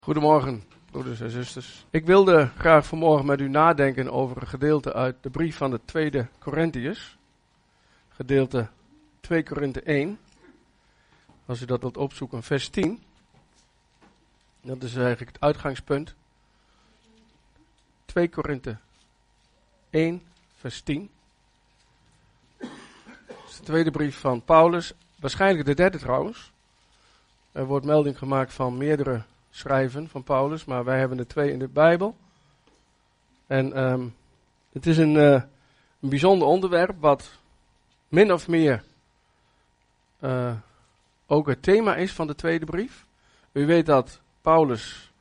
Goedemorgen, broeders en zusters. Ik wilde graag vanmorgen met u nadenken over een gedeelte uit de brief van de tweede Korintiërs. Gedeelte 2 Korinthe 1. Als u dat wilt opzoeken, vers 10. Dat is eigenlijk het uitgangspunt. 2 Korinthe 1, vers 10. Dat is de tweede brief van Paulus. Waarschijnlijk de derde trouwens. Er wordt melding gemaakt van meerdere schrijven van Paulus, maar wij hebben er 2 in de Bijbel. En het is een bijzonder onderwerp wat min of meer ook het thema is van de tweede brief. U weet dat Paulus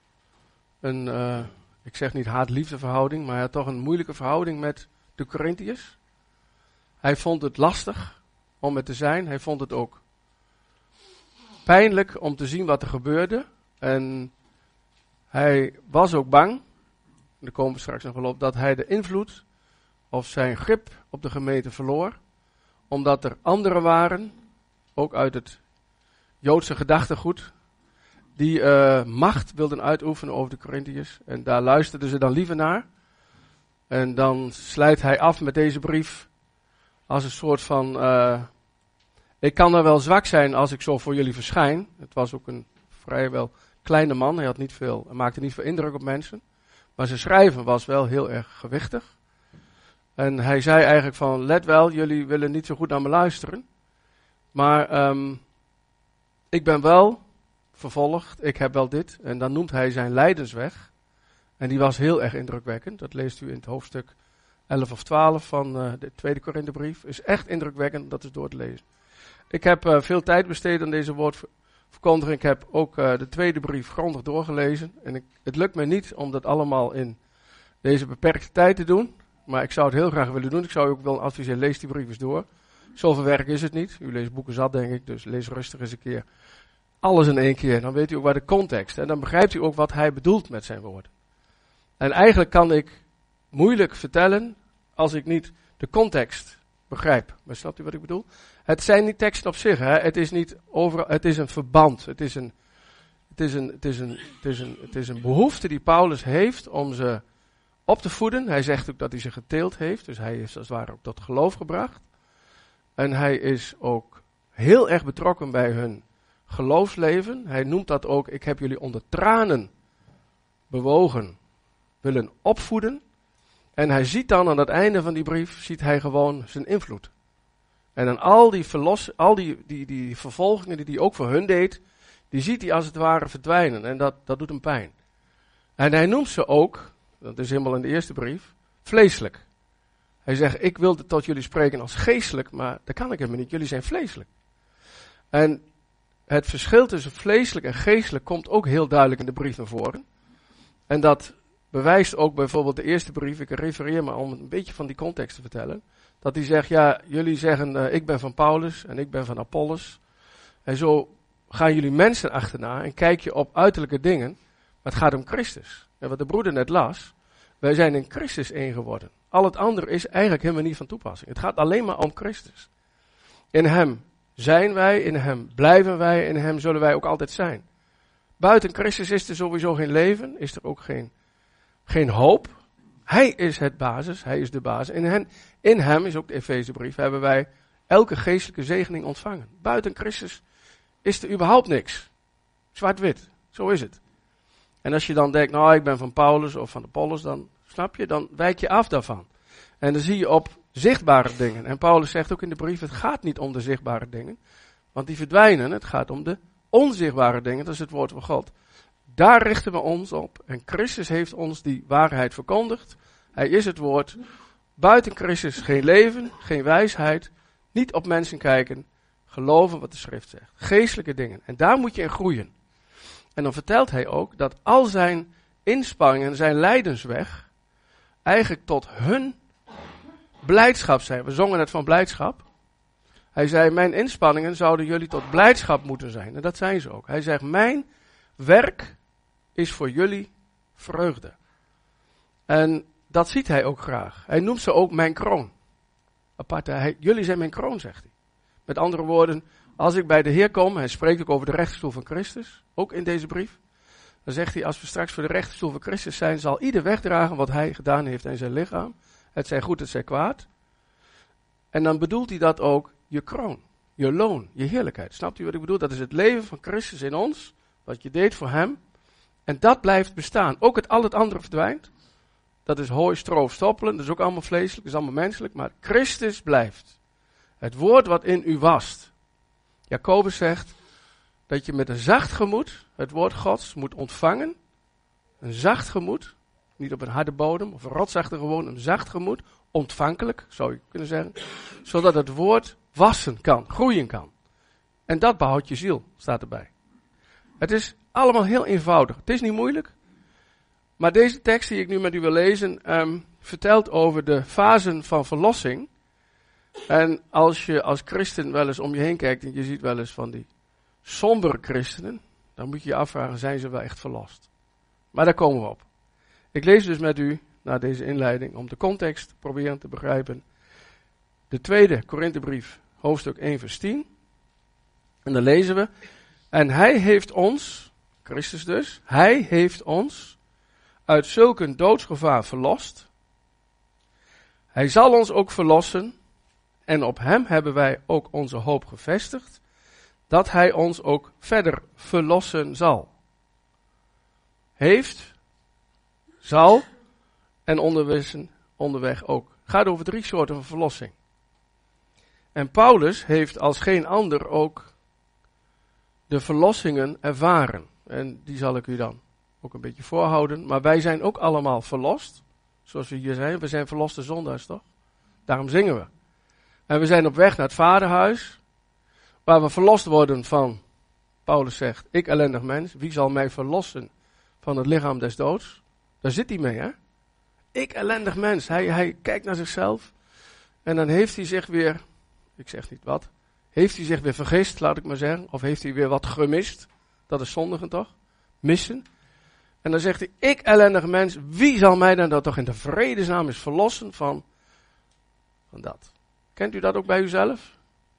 ik zeg niet haat-liefde verhouding, maar hij had toch een moeilijke verhouding met de Korintiërs. Hij vond het lastig om het te zijn. Hij vond het ook pijnlijk om te zien wat er gebeurde. En hij was ook bang, daar komen we straks nog wel op, dat hij de invloed of zijn grip op de gemeente verloor. Omdat er anderen waren, ook uit het Joodse gedachtegoed, die macht wilden uitoefenen over de Korintiërs. En daar luisterden ze dan liever naar. En dan sluit hij af met deze brief als een soort van, ik kan er wel zwak zijn als ik zo voor jullie verschijn. Het was ook een vrijwel kleine man, hij maakte niet veel indruk op mensen. Maar zijn schrijven was wel heel erg gewichtig. En hij zei eigenlijk van, let wel, jullie willen niet zo goed naar me luisteren. Maar ik ben wel vervolgd, ik heb wel dit. En dan noemt hij zijn lijdensweg. En die was heel erg indrukwekkend. Dat leest u in het hoofdstuk 11 of 12 van de tweede Korinthebrief. Is echt indrukwekkend, dat is door te lezen. Ik heb veel tijd besteed aan deze woordverkondiging. Ik heb ook de tweede brief grondig doorgelezen. En het lukt me niet om dat allemaal in deze beperkte tijd te doen. Maar ik zou het heel graag willen doen. Ik zou u ook willen adviseren, lees die brief eens door. Zoveel werk is het niet. U leest boeken zat, denk ik. Dus lees rustig eens een keer alles in één keer. Dan weet u ook waar de context. En dan begrijpt u ook wat hij bedoelt met zijn woorden. En eigenlijk kan ik moeilijk vertellen als ik niet de context begrijp. Maar snapt u wat ik bedoel? Het zijn niet teksten op zich. Hè? Het is een verband. Het is een behoefte die Paulus heeft om ze op te voeden. Hij zegt ook dat hij ze geteeld heeft. Dus hij is als het ware ook tot geloof gebracht. En hij is ook heel erg betrokken bij hun geloofsleven. Hij noemt dat ook, ik heb jullie onder tranen bewogen, willen opvoeden. En hij ziet dan aan het einde van die brief, ziet hij gewoon zijn invloed. En dan al die vervolgingen die hij ook voor hun deed, die ziet hij als het ware verdwijnen. En dat doet hem pijn. En hij noemt ze ook, dat is helemaal in de eerste brief, vleeselijk. Hij zegt, ik wilde tot jullie spreken als geestelijk, maar dat kan ik helemaal niet. Jullie zijn vleeselijk. En het verschil tussen vleeselijk en geestelijk komt ook heel duidelijk in de brief naar voren. En dat bewijst ook bijvoorbeeld de eerste brief, ik refereer me om een beetje van die context te vertellen. Dat hij zegt, ja, jullie zeggen, ik ben van Paulus en ik ben van Apollos. En zo gaan jullie mensen achterna en kijk je op uiterlijke dingen. Maar het gaat om Christus. En wat de broeder net las, wij zijn in Christus één geworden. Al het andere is eigenlijk helemaal niet van toepassing. Het gaat alleen maar om Christus. In hem zijn wij, in hem blijven wij, in hem zullen wij ook altijd zijn. Buiten Christus is er sowieso geen leven, is er ook geen hoop. Hij is het basis, hij is de basis. In hem is ook de Efezebrief, hebben wij elke geestelijke zegening ontvangen. Buiten Christus is er überhaupt niks. Zwart-wit, zo is het. En als je dan denkt, nou ik ben van Paulus of van Apollos, dan snap je, dan wijk je af daarvan. En dan zie je op zichtbare dingen. En Paulus zegt ook in de brief, het gaat niet om de zichtbare dingen. Want die verdwijnen, het gaat om de onzichtbare dingen, dat is het woord van God. Daar richten we ons op. En Christus heeft ons die waarheid verkondigd. Hij is het woord. Buiten Christus geen leven, geen wijsheid. Niet op mensen kijken. Geloven wat de schrift zegt. Geestelijke dingen. En daar moet je in groeien. En dan vertelt hij ook dat al zijn inspanningen, zijn lijdensweg, eigenlijk tot hun blijdschap zijn. We zongen net van blijdschap. Hij zei, mijn inspanningen zouden jullie tot blijdschap moeten zijn. En dat zijn ze ook. Hij zegt, mijn werk is voor jullie vreugde. En dat ziet hij ook graag. Hij noemt ze ook mijn kroon. Apart, jullie zijn mijn kroon, zegt hij. Met andere woorden, als ik bij de Heer kom, hij spreekt ook over de rechterstoel van Christus, ook in deze brief. Dan zegt hij, als we straks voor de rechterstoel van Christus zijn, zal ieder wegdragen wat hij gedaan heeft in zijn lichaam. Het zij goed, het zij kwaad. En dan bedoelt hij dat ook je kroon, je loon, je heerlijkheid. Snapt u wat ik bedoel? Dat is het leven van Christus in ons, wat je deed voor hem. En dat blijft bestaan. Ook al het andere verdwijnt. Dat is hooi, stro of stoppelen, dat is ook allemaal vleeselijk, dat is allemaal menselijk. Maar Christus blijft. Het woord wat in u wast. Jacobus zegt dat je met een zacht gemoed het woord Gods moet ontvangen. Een zacht gemoed. Niet op een harde bodem of een rotsachtige woon. Een zacht gemoed. Ontvankelijk, zou je kunnen zeggen. Zodat het woord wassen kan, groeien kan. En dat behoudt je ziel, staat erbij. Het is allemaal heel eenvoudig. Het is niet moeilijk. Maar deze tekst die ik nu met u wil lezen, vertelt over de fasen van verlossing. En als je als christen wel eens om je heen kijkt en je ziet wel eens van die sombere christenen, dan moet je je afvragen, zijn ze wel echt verlost? Maar daar komen we op. Ik lees dus met u, na deze inleiding, om de context te proberen te begrijpen, de tweede Korinthebrief, hoofdstuk 1 vers 10. En dan lezen we, en hij heeft ons, Christus dus, hij heeft ons uit zulk een doodsgevaar verlost. Hij zal ons ook verlossen en op hem hebben wij ook onze hoop gevestigd, dat hij ons ook verder verlossen zal. Heeft, zal en onderweg ook. Het gaat over 3 soorten van verlossing. En Paulus heeft als geen ander ook de verlossingen ervaren. En die zal ik u dan ook een beetje voorhouden. Maar wij zijn ook allemaal verlost. Zoals we hier zijn. We zijn verloste zondaars, toch? Daarom zingen we. En we zijn op weg naar het vaderhuis. Waar we verlost worden van, Paulus zegt, ik ellendig mens. Wie zal mij verlossen van het lichaam des doods? Daar zit hij mee, hè? Ik ellendig mens. Hij kijkt naar zichzelf. En dan heeft hij zich weer, ik zeg niet wat. Heeft hij zich weer vergist, laat ik maar zeggen. Of heeft hij weer wat gemist. Dat is zondigen toch? Missen. En dan zegt hij, ik ellendig mens, wie zal mij dan dat toch in de vredesnaam eens verlossen van dat? Kent u dat ook bij uzelf?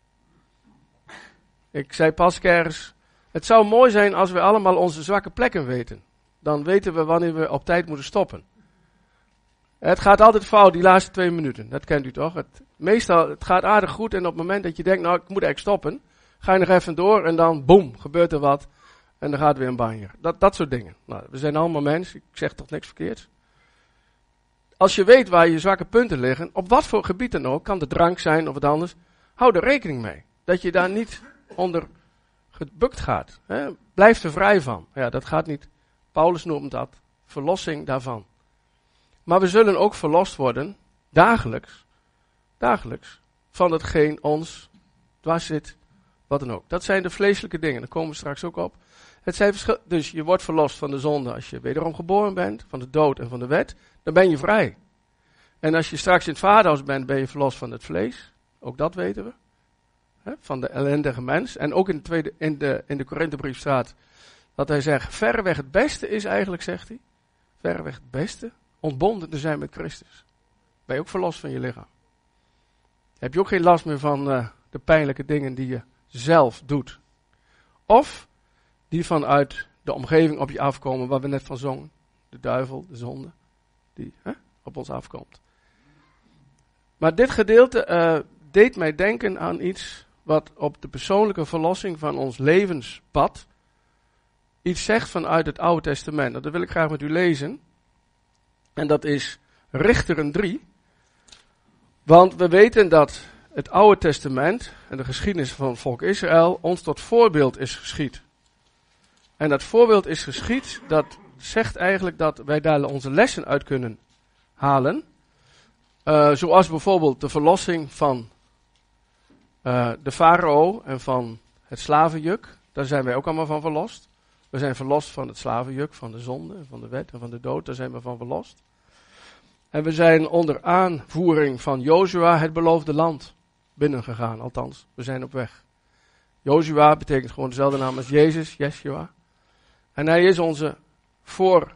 Ik zei pas ergens, het zou mooi zijn als we allemaal onze zwakke plekken weten. Dan weten we wanneer we op tijd moeten stoppen. Het gaat altijd fout, die laatste 2 minuten. Dat kent u toch? Meestal, het gaat aardig goed en op het moment dat je denkt, nou ik moet eigenlijk stoppen, ga je nog even door en dan boem, gebeurt er wat. En dan gaat weer een banjer. Dat soort dingen. Nou, we zijn allemaal mensen, ik zeg toch niks verkeerds. Als je weet waar je zwakke punten liggen, op wat voor gebied dan ook, kan de drank zijn of wat anders, hou er rekening mee. Dat je daar niet onder gebukt gaat. Hè? Blijf er vrij van. Ja, dat gaat niet. Paulus noemt dat verlossing daarvan. Maar we zullen ook verlost worden, dagelijks, van hetgeen ons dwars zit, wat dan ook. Dat zijn de vleeselijke dingen, daar komen we straks ook op. Het zijn dus je wordt verlost van de zonde als je wederom geboren bent, van de dood en van de wet, dan ben je vrij. En als je straks in het vaderhuis bent, ben je verlost van het vlees, ook dat weten we. Hè? Van de ellendige mens. En ook in de Korinthebrief staat dat hij zegt, verreweg het beste is eigenlijk, zegt hij, verreweg het beste, ontbonden te zijn met Christus. Ben je ook verlost van je lichaam. Heb je ook geen last meer van de pijnlijke dingen die je zelf doet. Of die vanuit de omgeving op je afkomen, waar we net van zongen. De duivel, de zonde, die op ons afkomt. Maar dit gedeelte deed mij denken aan iets wat op de persoonlijke verlossing van ons levenspad iets zegt vanuit het Oude Testament. Dat wil ik graag met u lezen. En dat is Richteren 3. Want we weten dat het Oude Testament en de geschiedenis van het volk Israël ons tot voorbeeld is geschied. En dat voorbeeld is geschied, dat zegt eigenlijk dat wij daar onze lessen uit kunnen halen. Zoals bijvoorbeeld de verlossing van de farao en van het slavenjuk. Daar zijn wij ook allemaal van verlost. We zijn verlost van het slavenjuk, van de zonde, van de wet en van de dood. Daar zijn we van verlost. En we zijn onder aanvoering van Jozua het beloofde land binnengegaan. Althans, we zijn op weg. Jozua betekent gewoon dezelfde naam als Jezus, Yeshua. En hij is onze voorloper.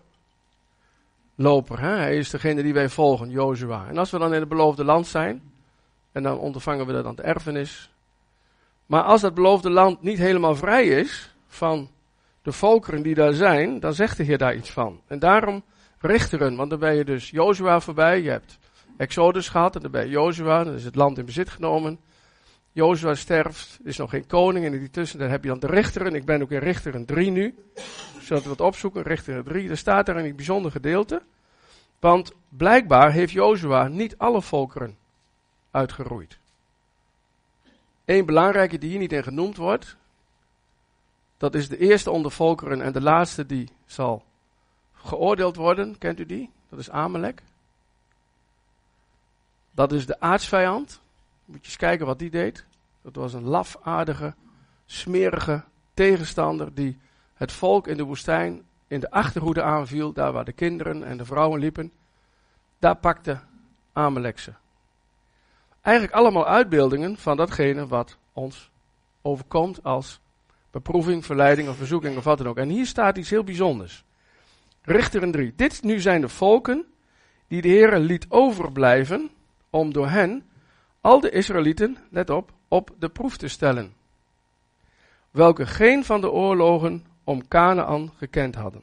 Hè? Hij is degene die wij volgen, Jozua. En als we dan in het beloofde land zijn, en dan ontvangen we dat erfenis. Maar als dat beloofde land niet helemaal vrij is van de volkeren die daar zijn, dan zegt de Heer daar iets van. En daarom richteren, want dan ben je dus Jozua voorbij, je hebt Exodus gehad en dan ben je Jozua, dan is het land in bezit genomen. Jozua sterft, er is nog geen koning en in die tussentijd heb je dan de richteren. Ik ben ook in Richteren 3 nu, zodat we wat opzoeken, Richteren 3, daar staat er een bijzonder gedeelte. Want blijkbaar heeft Jozua niet alle volkeren uitgeroeid. Eén belangrijke die hier niet in genoemd wordt, dat is de eerste onder volkeren en de laatste die zal geoordeeld worden. Kent u die? Dat is Amalek. Dat is de aartsvijand. Moet je eens kijken wat die deed. Dat was een lafaardige, smerige tegenstander die het volk in de woestijn in de achterhoede aanviel. Daar waar de kinderen en de vrouwen liepen. Daar pakte Amalek ze. Eigenlijk allemaal uitbeeldingen van datgene wat ons overkomt als beproeving, verleiding of verzoeking of wat dan ook. En hier staat iets heel bijzonders. Richteren 3. Dit nu zijn de volken die de Heere liet overblijven om door hen al de Israëlieten, let op de proef te stellen. Welke geen van de oorlogen om Kanaan gekend hadden.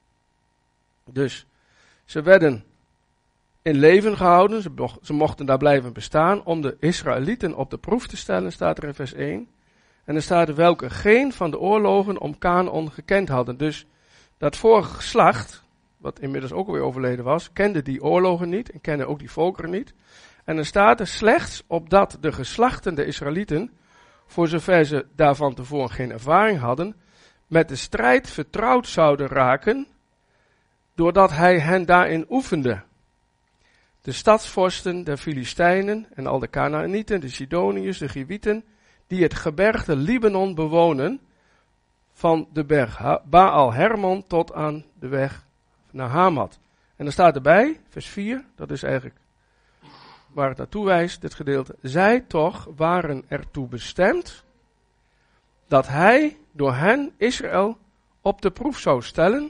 Dus ze werden in leven gehouden, ze mochten daar blijven bestaan om de Israëlieten op de proef te stellen, staat er in vers 1. En er staat er welke geen van de oorlogen om Kanaan gekend hadden. Dus dat vorige geslacht, wat inmiddels ook alweer overleden was, kende die oorlogen niet en kende ook die volkeren niet. En er staat er slechts opdat de geslachten de Israëlieten, voor zover ze daarvan tevoren geen ervaring hadden, met de strijd vertrouwd zouden raken, doordat hij hen daarin oefende. De stadsvorsten der Filistijnen en al de Kanaanieten, de Sidoniërs, de Giwieten, die het gebergte Libanon bewonen, van de berg Baal Hermon tot aan de weg naar Hamat. En dan staat erbij, vers 4, dat is eigenlijk waar het naartoe wijst, dit gedeelte. Zij toch waren ertoe bestemd dat hij door hen Israël op de proef zou stellen,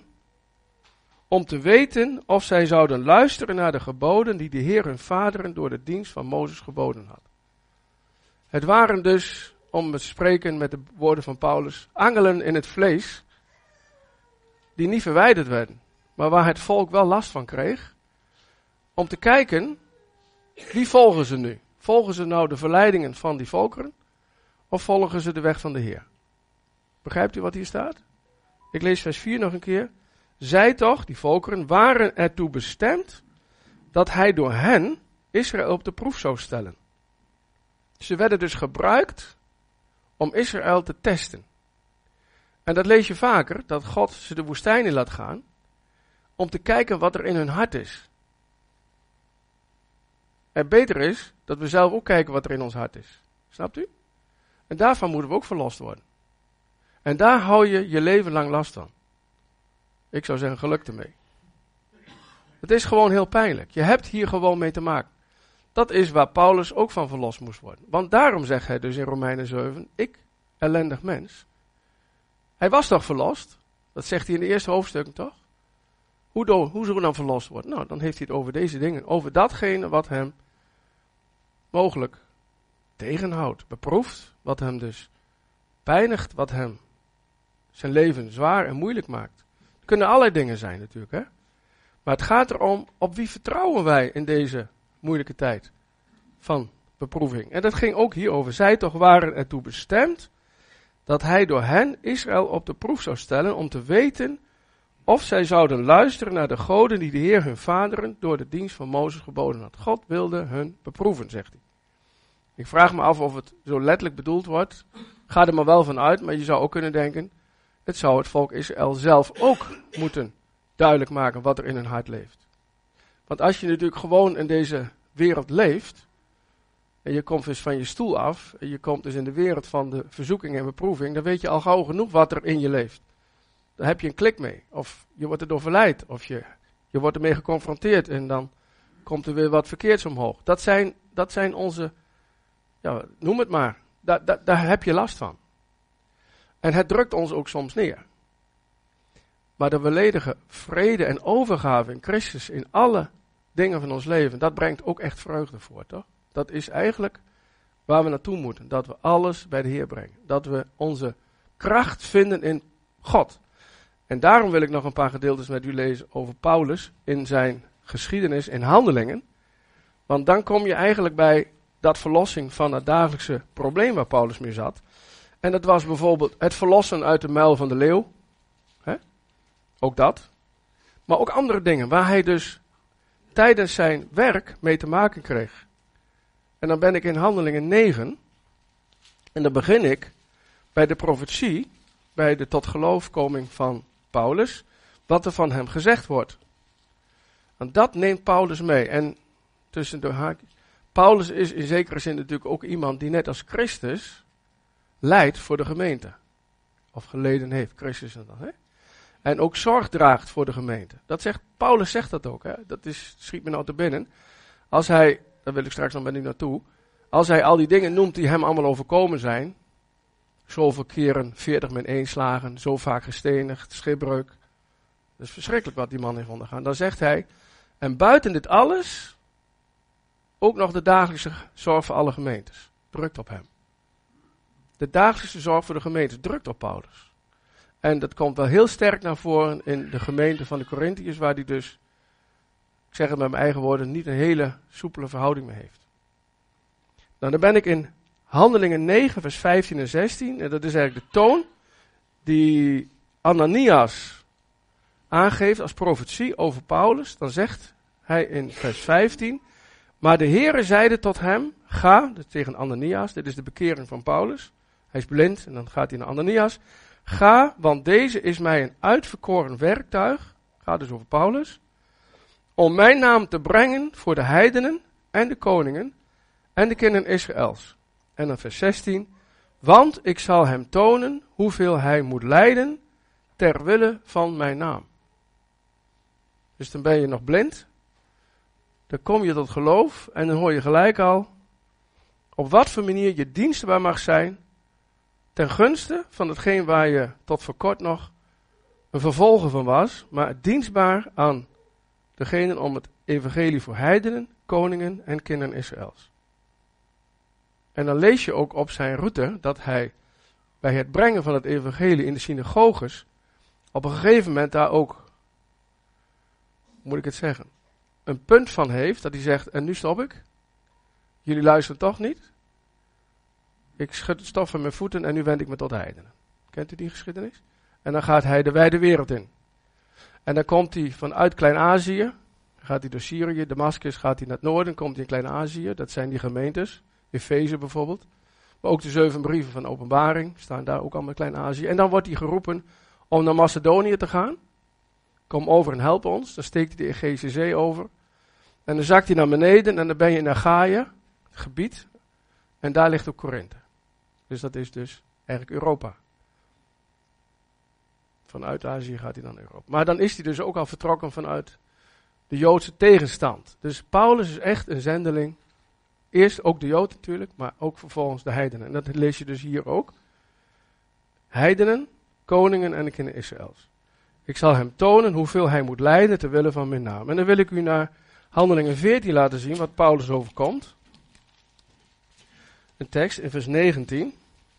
om te weten of zij zouden luisteren naar de geboden die de Heer hun vaderen door de dienst van Mozes geboden had. Het waren dus, om te spreken met de woorden van Paulus, angelen in het vlees, die niet verwijderd werden, maar waar het volk wel last van kreeg, om te kijken, wie volgen ze nu? Volgen ze nou de verleidingen van die volkeren, of volgen ze de weg van de Heer? Begrijpt u wat hier staat? Ik lees vers 4 nog een keer. Zij toch, die volkeren, waren ertoe bestemd dat hij door hen Israël op de proef zou stellen. Ze werden dus gebruikt om Israël te testen. En dat lees je vaker, dat God ze de woestijn in laat gaan, om te kijken wat er in hun hart is. En beter is dat we zelf ook kijken wat er in ons hart is. Snapt u? En daarvan moeten we ook verlost worden. En daar hou je je leven lang last van. Ik zou zeggen, geluk ermee. Het is gewoon heel pijnlijk. Je hebt hier gewoon mee te maken. Dat is waar Paulus ook van verlost moest worden. Want daarom zegt hij dus in Romeinen 7, ik, ellendig mens. Hij was toch verlost? Dat zegt hij in de eerste hoofdstukken toch? Hoe zullen we dan verlost worden? Nou, dan heeft hij het over deze dingen. Over datgene wat hem mogelijk tegenhoudt, beproeft. Wat hem dus pijnigt, wat hem zijn leven zwaar en moeilijk maakt. Het kunnen allerlei dingen zijn natuurlijk, hè. Maar het gaat erom, op wie vertrouwen wij in deze moeilijke tijd van beproeving. En dat ging ook hierover. Zij toch waren ertoe bestemd dat hij door hen Israël op de proef zou stellen om te weten of zij zouden luisteren naar de goden die de Heer hun vaderen door de dienst van Mozes geboden had. God wilde hun beproeven, zegt hij. Ik vraag me af of het zo letterlijk bedoeld wordt. Ga er maar wel van uit, maar je zou ook kunnen denken, het zou het volk Israël zelf ook moeten duidelijk maken wat er in hun hart leeft. Want als je natuurlijk gewoon in deze wereld leeft, en je komt dus van je stoel af, en je komt dus in de wereld van de verzoeking en beproeving, dan weet je al gauw genoeg wat er in je leeft. Daar heb je een klik mee. Of je wordt erdoor verleid, of je wordt ermee geconfronteerd en dan komt er weer wat verkeerds omhoog. Dat zijn onze, ja, noem het maar, daar heb je last van. En het drukt ons ook soms neer. Maar de volledige vrede en overgave in Christus in alle dingen van ons leven, dat brengt ook echt vreugde voor, toch? Dat is eigenlijk waar we naartoe moeten. Dat we alles bij de Heer brengen. Dat we onze kracht vinden in God. En daarom wil ik nog een paar gedeeltes met u lezen over Paulus in zijn geschiedenis in Handelingen. Want dan kom je eigenlijk bij dat verlossing van het dagelijkse probleem waar Paulus mee zat. En dat was bijvoorbeeld het verlossen uit de muil van de leeuw. Ook dat. Maar ook andere dingen waar hij dus tijdens zijn werk mee te maken kreeg. En dan ben ik in Handelingen 9. En dan begin ik bij de profetie, bij de tot geloofkoming van Paulus, wat er van hem gezegd wordt. En dat neemt Paulus mee. En tussen de haakjes. Paulus is in zekere zin natuurlijk ook iemand die net als Christus lijdt voor de gemeente. Of geleden heeft, Christus dan. En ook zorg draagt voor de gemeente. Paulus zegt dat ook. Schiet me nou te binnen. Als hij, daar wil ik straks nog met u naartoe. Als hij al die dingen noemt die hem allemaal overkomen zijn. Zoveel keren 40-1 slagen, zo vaak gestenigd, schipbreuk. Dat is verschrikkelijk wat die man heeft ondergaan. Dan zegt hij, en buiten dit alles, ook nog de dagelijkse zorg voor alle gemeentes. Drukt op hem. De dagelijkse zorg voor de gemeentes drukt op Paulus. En dat komt wel heel sterk naar voren in de gemeente van de Korintiërs, waar hij dus, ik zeg het met mijn eigen woorden, niet een hele soepele verhouding mee heeft. Nou, dan ben ik in Handelingen 9, vers 15 en 16. En dat is eigenlijk de toon die Ananias aangeeft als profetie over Paulus. Dan zegt hij in vers 15, maar de Heere zeide tot hem, ga, dus tegen Ananias, dit is de bekering van Paulus. Hij is blind en dan gaat hij naar Ananias. Ga, want deze is mij een uitverkoren werktuig, gaat dus over Paulus, om mijn naam te brengen voor de heidenen en de koningen en de kinderen Israëls. En dan vers 16, want ik zal hem tonen hoeveel hij moet lijden ter wille van mijn naam. Dus dan ben je nog blind, dan kom je tot geloof en dan hoor je gelijk al op wat voor manier je dienstbaar mag zijn ten gunste van hetgeen waar je tot voor kort nog een vervolger van was, maar dienstbaar aan degenen om het evangelie voor heidenen, koningen en kinderen Israëls. En dan lees je ook op zijn route dat hij bij het brengen van het evangelie in de synagoges op een gegeven moment daar ook, hoe moet ik het zeggen, een punt van heeft dat hij zegt, en nu stop ik. Jullie luisteren toch niet? Ik schud het stof van mijn voeten en nu wend ik me tot de heidenen. Kent u die geschiedenis? En dan gaat hij de wijde wereld in. En dan komt hij vanuit Klein-Azië, gaat hij door Syrië, Damascus, gaat hij naar het noorden, komt hij in Klein-Azië, dat zijn die gemeentes. Efeze bijvoorbeeld. Maar ook de 7 brieven van Openbaring staan daar ook allemaal in Klein-Azië. En dan wordt hij geroepen om naar Macedonië te gaan. Kom over en help ons. Dan steekt hij de Egeïsche Zee over. En dan zakt hij naar beneden en dan ben je in Achaïe, het gebied. En daar ligt ook Korinthe. Dus dat is dus eigenlijk Europa. Vanuit Azië gaat hij dan naar Europa. Maar dan is hij dus ook al vertrokken vanuit de Joodse tegenstand. Dus Paulus is echt een zendeling. Eerst ook de Jood natuurlijk, maar ook vervolgens de heidenen. En dat lees je dus hier ook. Heidenen, koningen en de kinderen Israëls. Ik zal hem tonen hoeveel hij moet lijden ter wille van mijn naam. En dan wil ik u naar Handelingen 14 laten zien wat Paulus overkomt. Een tekst in vers 19.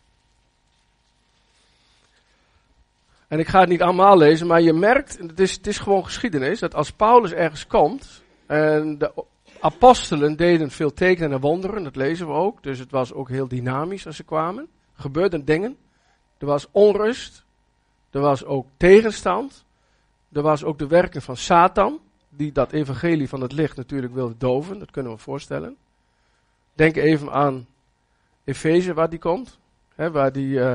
En ik ga het niet allemaal lezen, maar je merkt, het is gewoon geschiedenis, dat als Paulus ergens komt en de apostelen deden veel tekenen en wonderen, dat lezen we ook. Dus het was ook heel dynamisch als ze kwamen. Er gebeurden dingen. Er was onrust. Er was ook tegenstand. Er was ook de werking van Satan, die dat evangelie van het licht natuurlijk wilde doven. Dat kunnen we voorstellen. Denk even aan Efeze, waar die komt. Waar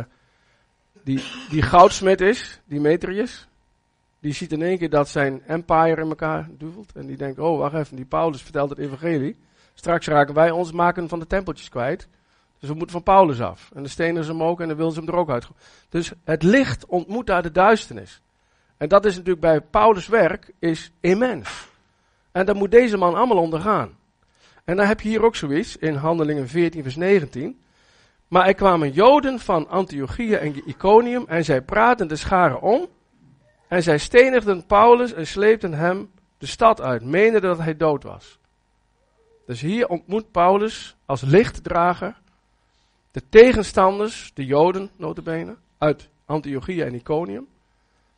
die goudsmid is, Demetrius. Die ziet in één keer dat zijn empire in elkaar duvelt. En die denkt, oh wacht even, die Paulus vertelt het evangelie. Straks raken wij ons maken van de tempeltjes kwijt. Dus we moeten van Paulus af. En dan stenen ze hem ook en dan willen ze hem er ook uit. Dus het licht ontmoet daar de duisternis. En dat is natuurlijk bij Paulus' werk is immens. En dat moet deze man allemaal ondergaan. En dan heb je hier ook zoiets in Handelingen 14 vers 19. Maar er kwamen Joden van Antiochië en Iconium en zij praten de scharen om. En zij stenigden Paulus en sleepten hem de stad uit, menende dat hij dood was. Dus hier ontmoet Paulus als lichtdrager de tegenstanders, de Joden nota bene, uit Antiochië en Iconium.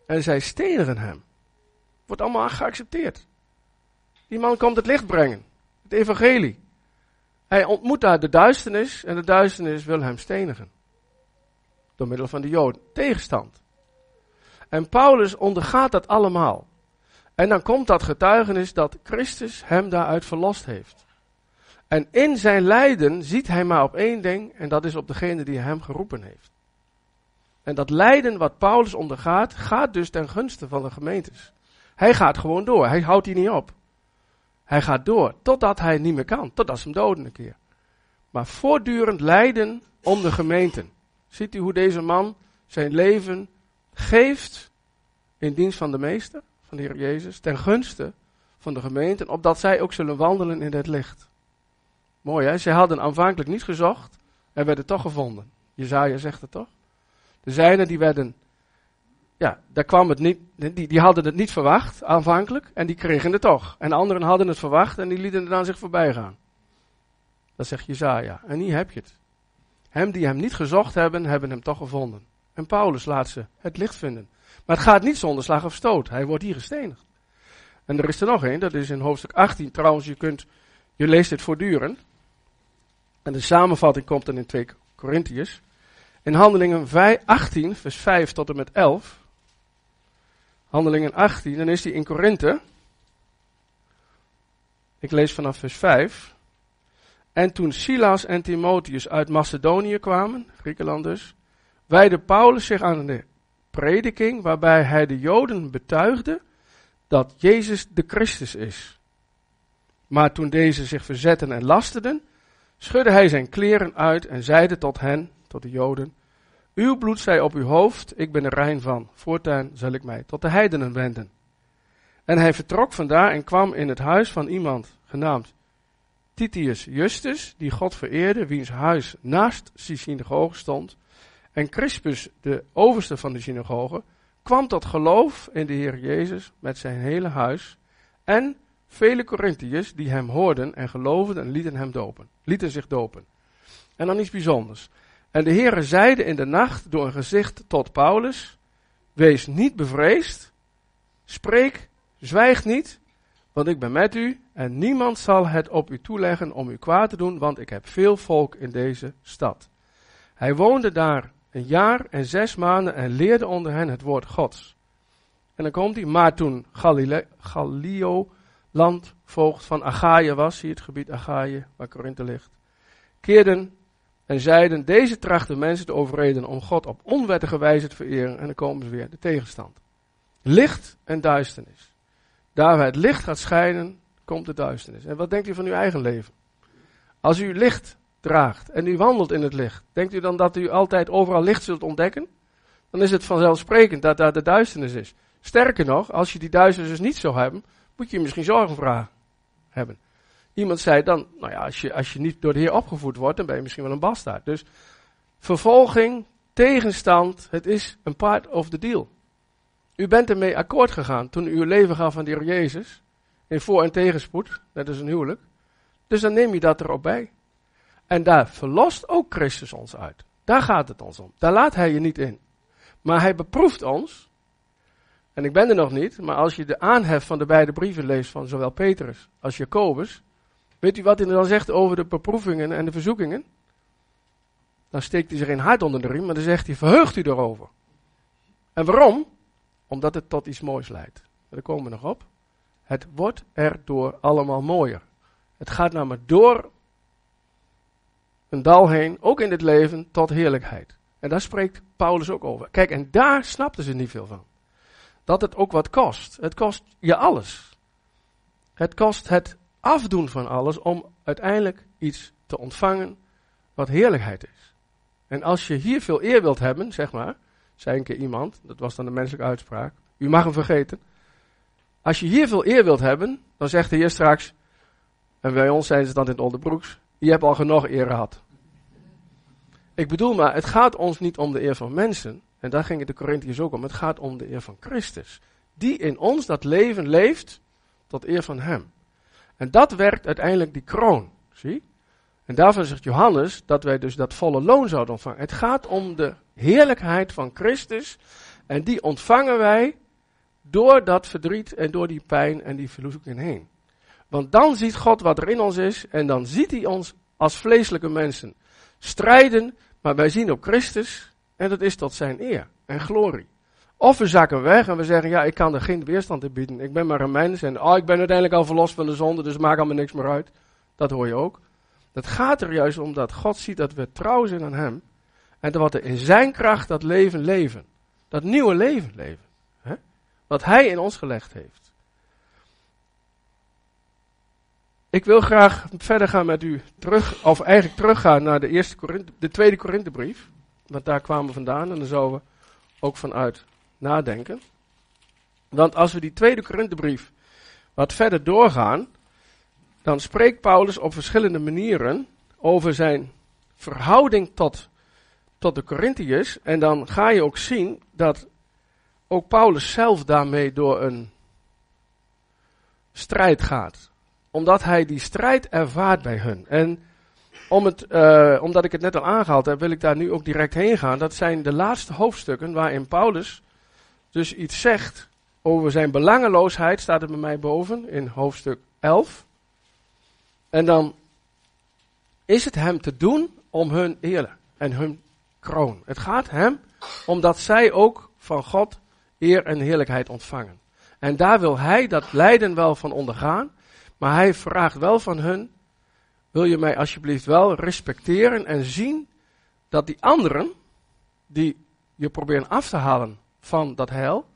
En zij stenigen hem. Wordt allemaal geaccepteerd. Die man komt het licht brengen. Het evangelie. Hij ontmoet daar de duisternis en de duisternis wil hem stenigen. Door middel van de Joden. Tegenstand. En Paulus ondergaat dat allemaal. En dan komt dat getuigenis dat Christus hem daaruit verlost heeft. En in zijn lijden ziet hij maar op één ding en dat is op degene die hem geroepen heeft. En dat lijden wat Paulus ondergaat, gaat dus ten gunste van de gemeentes. Hij gaat gewoon door, hij houdt hier niet op. Hij gaat door, totdat hij niet meer kan, totdat ze hem doden een keer. Maar voortdurend lijden om de gemeenten. Ziet u hoe deze man zijn leven geeft in dienst van de meester, van de Heer Jezus, ten gunste van de gemeenten, opdat zij ook zullen wandelen in het licht. Mooi hè, zij hadden aanvankelijk niet gezocht en werden toch gevonden. Jesaja zegt het toch? De zijnen die werden, ja, daar kwam het niet, die hadden het niet verwacht aanvankelijk en die kregen het toch. En anderen hadden het verwacht en die lieten het aan zich voorbij gaan. Dat zegt Jesaja. En hier heb je het. Hem die hem niet gezocht hebben, hebben hem toch gevonden. En Paulus laat ze het licht vinden. Maar het gaat niet zonder slag of stoot. Hij wordt hier gestenigd. En er is er nog één, dat is in hoofdstuk 18. Trouwens, je leest dit voortdurend. En de samenvatting komt dan in 2 Korintiërs. In Handelingen 18, vers 5 tot en met 11. Handelingen 18, dan is die in Korinthe. Ik lees vanaf vers 5. En toen Silas en Timotheus uit Macedonië kwamen, Griekenland dus, wijdde Paulus zich aan de prediking, waarbij hij de Joden betuigde dat Jezus de Christus is. Maar toen deze zich verzetten en lasteden, schudde hij zijn kleren uit en zeide tot hen, tot de Joden, uw bloed zij op uw hoofd, ik ben er rein van, voortaan zal ik mij tot de heidenen wenden. En hij vertrok vandaar en kwam in het huis van iemand genaamd Titius Justus, die God vereerde, wiens huis naast de synagoge stond. En Crispus, de overste van de synagoge, kwam tot geloof in de Heer Jezus met zijn hele huis. En vele Korintiërs die hem hoorden en geloofden en lieten zich dopen. En dan iets bijzonders. En de Heere zeide in de nacht door een gezicht tot Paulus, wees niet bevreesd, spreek, zwijg niet, want ik ben met u en niemand zal het op u toeleggen om u kwaad te doen, want ik heb veel volk in deze stad. Hij woonde daar 1 jaar en 6 maanden en leerde onder hen het woord Gods. En dan komt hij, maar toen Gallio landvoogd van Achaïe was, zie het gebied Achaïe, waar Korinthe ligt, keerden en zeiden, deze trachten mensen te overreden om God op onwettige wijze te vereren. En dan komen ze weer, de tegenstand. Licht en duisternis. Daar waar het licht gaat schijnen, komt de duisternis. En wat denkt u van uw eigen leven? Als u licht draagt en u wandelt in het licht, denkt u dan dat u altijd overal licht zult ontdekken? Dan is het vanzelfsprekend dat daar de duisternis is. Sterker nog, als je die duisternis dus niet zou hebben, moet je misschien zorgen hebben. Iemand zei dan, nou ja, als je niet door de Heer opgevoed wordt, dan ben je misschien wel een bastaard. Dus vervolging, tegenstand, het is een part of the deal. U bent ermee akkoord gegaan toen u uw leven gaf aan de Heer Jezus, in voor- en tegenspoed, net als een huwelijk. Dus dan neem je dat erop bij. En daar verlost ook Christus ons uit. Daar gaat het ons om. Daar laat hij je niet in. Maar hij beproeft ons. En ik ben er nog niet, maar als je de aanhef van de beide brieven leest van zowel Petrus als Jacobus, weet u wat hij dan zegt over de beproevingen en de verzoekingen? Dan steekt hij zich geen hart onder de riem, maar dan zegt hij, verheugt u erover. En waarom? Omdat het tot iets moois leidt. Daar komen we nog op. Het wordt erdoor allemaal mooier. Het gaat namelijk door een dal heen, ook in dit leven, tot heerlijkheid. En daar spreekt Paulus ook over. Kijk, en daar snapten ze niet veel van. Dat het ook wat kost. Het kost je alles. Het kost het afdoen van alles om uiteindelijk iets te ontvangen wat heerlijkheid is. En als je hier veel eer wilt hebben, zeg maar, zei een keer iemand, dat was dan de menselijke uitspraak, u mag hem vergeten. Als je hier veel eer wilt hebben, dan zegt de Heer straks, en bij ons zijn ze dan in het onderbroeks, je hebt al genoeg eer gehad. Ik bedoel maar, het gaat ons niet om de eer van mensen, en daar ging het de Korintiërs ook om, het gaat om de eer van Christus. Die in ons dat leven leeft, tot eer van hem. En dat werkt uiteindelijk die kroon, zie? En daarvan zegt Johannes dat wij dus dat volle loon zouden ontvangen. Het gaat om de heerlijkheid van Christus En die ontvangen wij door dat verdriet en door die pijn en die verzoeking heen. Want dan ziet God wat er in ons is en dan ziet hij ons als vleeselijke mensen strijden, maar wij zien op Christus en dat is tot zijn eer en glorie. Of we zakken weg en we zeggen, ja, ik kan er geen weerstand in bieden. Ik ben maar een mens en ik ben uiteindelijk al verlost van de zonde, dus maakt allemaal niks meer uit. Dat hoor je ook. Het gaat er juist om dat God ziet dat we trouw zijn aan hem. En dat we in zijn kracht dat leven leven. Dat nieuwe leven leven. Hè? Wat hij in ons gelegd heeft. Ik wil graag verder gaan met u teruggaan naar de tweede Korinthebrief. Want daar kwamen we vandaan en daar zouden we ook vanuit nadenken. Want als we die tweede Korinthebrief wat verder doorgaan, dan spreekt Paulus op verschillende manieren over zijn verhouding tot de Korintiërs. En dan ga je ook zien dat ook Paulus zelf daarmee door een strijd gaat. Omdat hij die strijd ervaart bij hun. En omdat ik het net al aangehaald heb, wil ik daar nu ook direct heen gaan. Dat zijn de laatste hoofdstukken waarin Paulus dus iets zegt over zijn belangeloosheid. Staat er bij mij boven in hoofdstuk 11. En dan is het hem te doen om hun eer en hun kroon. Het gaat hem omdat zij ook van God eer en heerlijkheid ontvangen. En daar wil hij dat lijden wel van ondergaan. Maar hij vraagt wel van hun, wil je mij alsjeblieft wel respecteren en zien dat die anderen, die je proberen af te halen van dat heil,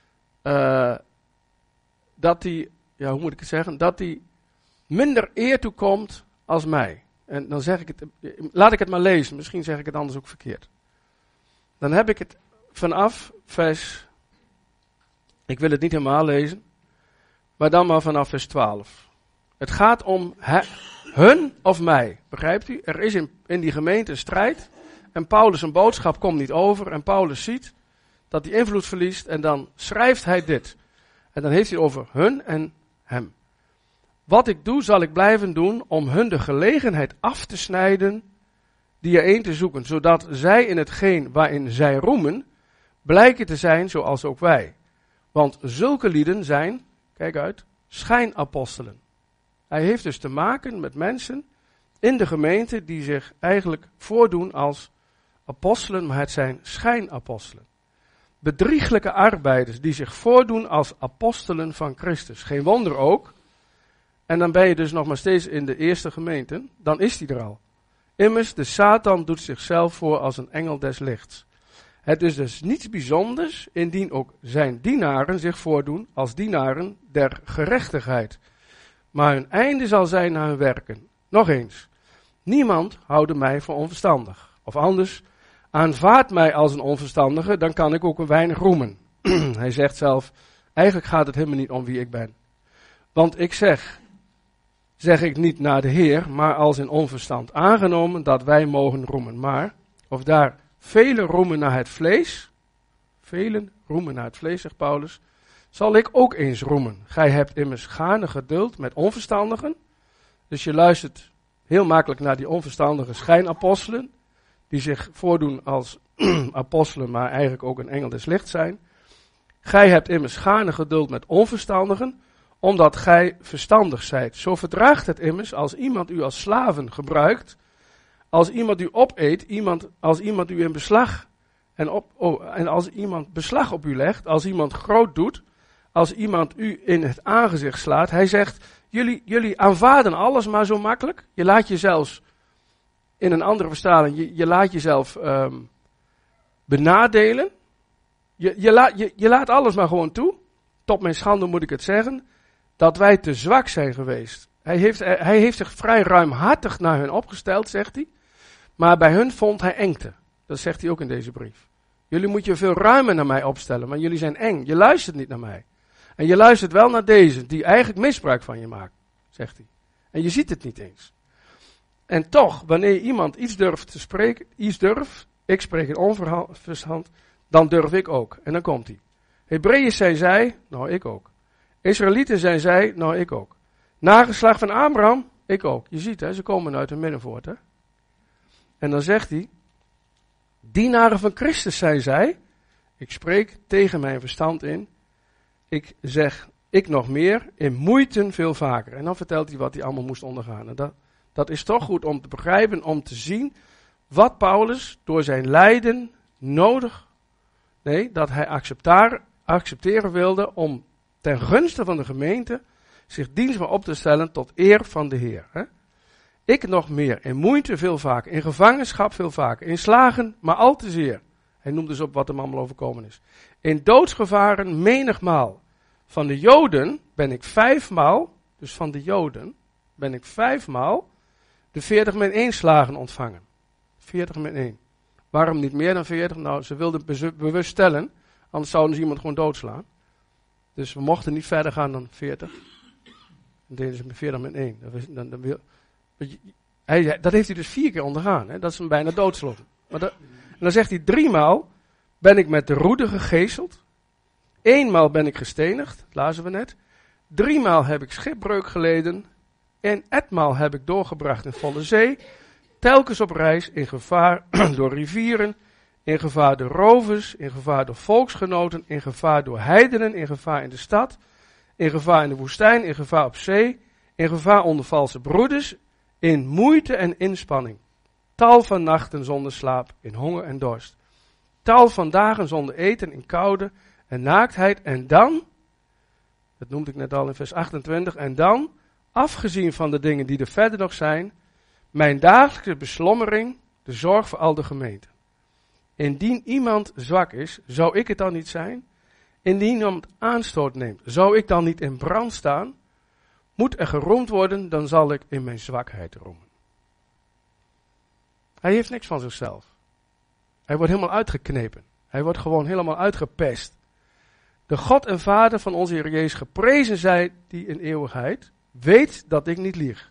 dat die, ja hoe moet ik het zeggen, dat die minder eer toekomt als mij. En dan zeg ik het, laat ik het maar lezen, misschien zeg ik het anders ook verkeerd. Dan heb ik het vanaf vers, ik wil het niet helemaal lezen, maar dan maar vanaf vers 12. Het gaat om hun of mij, begrijpt u? Er is in die gemeente een strijd en Paulus' een boodschap komt niet over en Paulus ziet dat hij invloed verliest en dan schrijft hij dit. En dan heeft hij over hun en hem. Wat ik doe, zal ik blijven doen om hun de gelegenheid af te snijden die er een te zoeken, zodat zij in hetgeen waarin zij roemen, blijken te zijn zoals ook wij. Want zulke lieden zijn, kijk uit, schijnapostelen. Hij heeft dus te maken met mensen in de gemeente die zich eigenlijk voordoen als apostelen, maar het zijn schijnapostelen. Bedrieglijke arbeiders die zich voordoen als apostelen van Christus. Geen wonder ook. En dan ben je dus nog maar steeds in de eerste gemeente. Dan is die er al. Immers, de Satan doet zichzelf voor als een engel des lichts. Het is dus niets bijzonders indien ook zijn dienaren zich voordoen als dienaren der gerechtigheid. Maar hun einde zal zijn naar hun werken. Nog eens. Niemand houdt mij voor onverstandig. Of anders, aanvaard mij als een onverstandige, dan kan ik ook een weinig roemen. Hij zegt zelf, eigenlijk gaat het helemaal niet om wie ik ben. Want ik zeg ik niet naar de Heer, maar als in onverstand aangenomen dat wij mogen roemen. Maar, of daar velen roemen naar het vlees, zegt Paulus, zal ik ook eens roemen. Gij hebt immers gaarne geduld met onverstandigen. Dus je luistert heel makkelijk naar die onverstandige schijnapostelen, die zich voordoen als apostelen, maar eigenlijk ook een engel des lichts zijn. Gij hebt immers gaarne geduld met onverstandigen, omdat gij verstandig zijt. Zo verdraagt het immers als iemand u als slaven gebruikt, als iemand u opeet, als iemand u in beslag en als iemand beslag op u legt, als iemand groot doet, als iemand u in het aangezicht slaat. Hij zegt, jullie aanvaarden alles maar zo makkelijk. Je laat je zelfs, in een andere vertaling, je laat jezelf benadelen. Je laat alles maar gewoon toe. Tot mijn schande moet ik het zeggen, dat wij te zwak zijn geweest. Hij heeft zich vrij ruimhartig naar hun opgesteld, zegt hij. Maar bij hun vond hij engte. Dat zegt hij ook in deze brief. Jullie moeten je veel ruimer naar mij opstellen, maar jullie zijn eng. Je luistert niet naar mij. En je luistert wel naar deze, die eigenlijk misbruik van je maakt, zegt hij. En je ziet het niet eens. En toch, wanneer iemand iets durft te spreken, ik spreek in onverstand, dan durf ik ook. En dan komt hij. Hebreeën zijn zij, nou ik ook. Israëlieten zijn zij, nou ik ook. Nageslacht van Abraham, ik ook. Je ziet hè, ze komen uit hun midden voort hè. En dan zegt hij, dienaren van Christus zijn zij, Ik spreek tegen mijn verstand in. Ik zeg, ik nog meer, in moeiten veel vaker. En dan vertelt hij wat hij allemaal moest ondergaan. En dat is toch goed om te begrijpen, om te zien wat Paulus door zijn lijden dat hij accepteren wilde om ten gunste van de gemeente zich dienstbaar op te stellen tot eer van de Heer. Hè? Ik nog meer, in moeite veel vaker, in gevangenschap veel vaker, in slagen maar al te zeer. Hij noemt dus op wat hem allemaal overkomen is. In doodsgevaren menigmaal. Van de Joden ben ik 5 maal, dus van de Joden ben ik 5 maal de 40-1 slagen ontvangen. 40-1. Waarom niet meer dan 40? Nou, ze wilden bewust stellen, anders zouden ze iemand gewoon doodslaan. Dus we mochten niet verder gaan dan 40. Dan deden ze met 40-1. Dat heeft hij dus 4 keer ondergaan. Hè? Dat is hem bijna doodslot. En dan zegt hij 3 maal ben ik met de roede gegezeld. 1 maal ben ik gestenigd, dat lazen we net. 3 maal heb ik schipbreuk geleden. En etmaal heb ik doorgebracht in volle zee. Telkens op reis, in gevaar door rivieren, in gevaar door rovers, in gevaar door volksgenoten, in gevaar door heidenen, in gevaar in de stad, in gevaar in de woestijn, in gevaar op zee, in gevaar onder valse broeders, in moeite en inspanning. Tal van nachten zonder slaap, in honger en dorst. Tal van dagen zonder eten, in koude en naaktheid. En dan, dat noemde ik net al in vers 28, en dan, afgezien van de dingen die er verder nog zijn, mijn dagelijkse beslommering, de zorg voor al de gemeente. Indien iemand zwak is, zou ik het dan niet zijn? Indien iemand aanstoot neemt, zou ik dan niet in brand staan? Moet er geroemd worden, dan zal ik in mijn zwakheid roemen. Hij heeft niks van zichzelf. Hij wordt helemaal uitgeknepen. Hij wordt gewoon helemaal uitgepest. De God en Vader van onze Heer Jezus, geprezen zij die in eeuwigheid, weet dat ik niet lieg.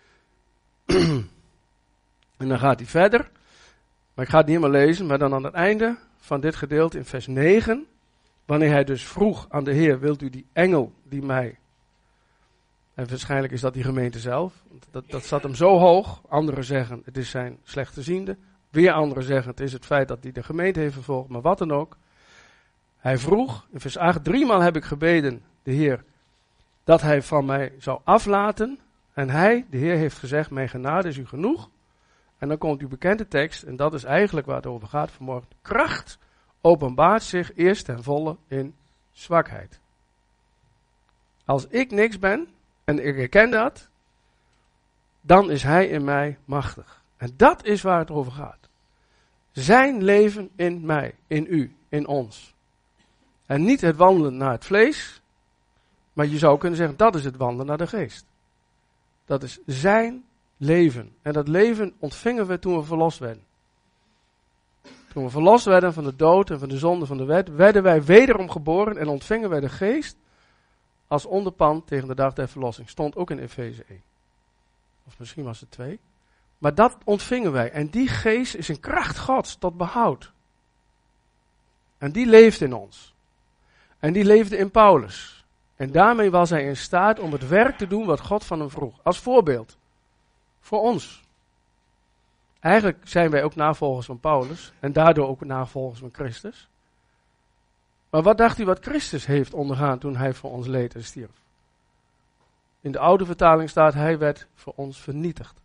En dan gaat hij verder. Maar ik ga het niet helemaal lezen, maar dan aan het einde van dit gedeelte in vers 9. Wanneer hij dus vroeg aan de Heer, wilt u die engel die mij... En waarschijnlijk is dat die gemeente zelf. Dat zat hem zo hoog. Anderen zeggen, het is zijn slechtgeziende. Weer anderen zeggen, het is het feit dat hij de gemeente heeft vervolgd. Maar wat dan ook. Hij vroeg, in vers 8, 3 maal heb ik gebeden, de Heer, dat hij van mij zou aflaten. En hij, de Heer, heeft gezegd, mijn genade is u genoeg. En dan komt uw bekende tekst, en dat is eigenlijk waar het over gaat vanmorgen. Kracht openbaart zich eerst ten volle in zwakheid. Als ik niks ben, en ik herken dat, dan is hij in mij machtig. En dat is waar het over gaat. Zijn leven in mij, in u, in ons. En niet het wandelen naar het vlees, maar je zou kunnen zeggen, dat is het wandelen naar de geest. Dat is zijn leven. En dat leven ontvingen we toen we verlost werden. Toen we verlost werden van de dood en van de zonde van de wet, werden wij wederom geboren en ontvingen wij de geest als onderpand tegen de dag der verlossing. Stond ook in Efeze 1. Of misschien was het 2. Maar dat ontvingen wij. En die geest is een kracht Gods tot behoud. En die leeft in ons. En die leefde in Paulus. En daarmee was hij in staat om het werk te doen wat God van hem vroeg. Als voorbeeld. Voor ons. Eigenlijk zijn wij ook navolgers van Paulus. En daardoor ook navolgers van Christus. Maar wat dacht u wat Christus heeft ondergaan toen hij voor ons leed en stierf? In de oude vertaling staat, hij werd voor ons vernietigd.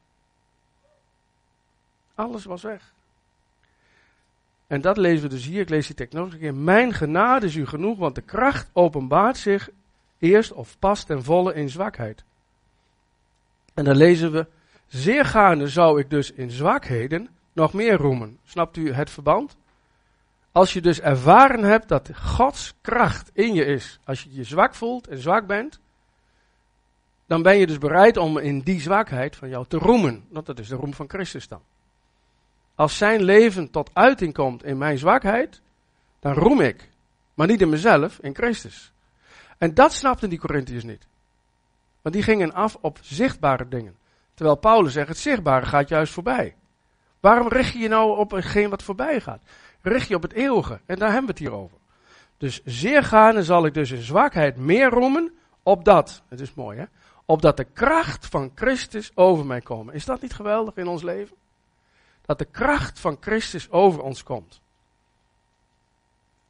Alles was weg. En dat lezen we dus hier, ik lees die tekst nog een keer. Mijn genade is u genoeg, want de kracht openbaart zich eerst of pas ten volle in zwakheid. En dan lezen we, zeer gaarne zou ik dus in zwakheden nog meer roemen. Snapt u het verband? Als je dus ervaren hebt dat Gods kracht in je is, als je je zwak voelt en zwak bent, dan ben je dus bereid om in die zwakheid van jou te roemen. Want dat is de roem van Christus dan. Als zijn leven tot uiting komt in mijn zwakheid, dan roem ik. Maar niet in mezelf, in Christus. En dat snapten die Korintiërs niet. Want die gingen af op zichtbare dingen. Terwijl Paulus zegt, het zichtbare gaat juist voorbij. Waarom richt je je nou op hetgeen wat voorbij gaat? Richt je op het eeuwige. En daar hebben we het hier over. Dus zeer gaarne zal ik dus in zwakheid meer roemen, opdat, het is mooi hè, opdat de kracht van Christus over mij komt. Is dat niet geweldig in ons leven? Dat de kracht van Christus over ons komt.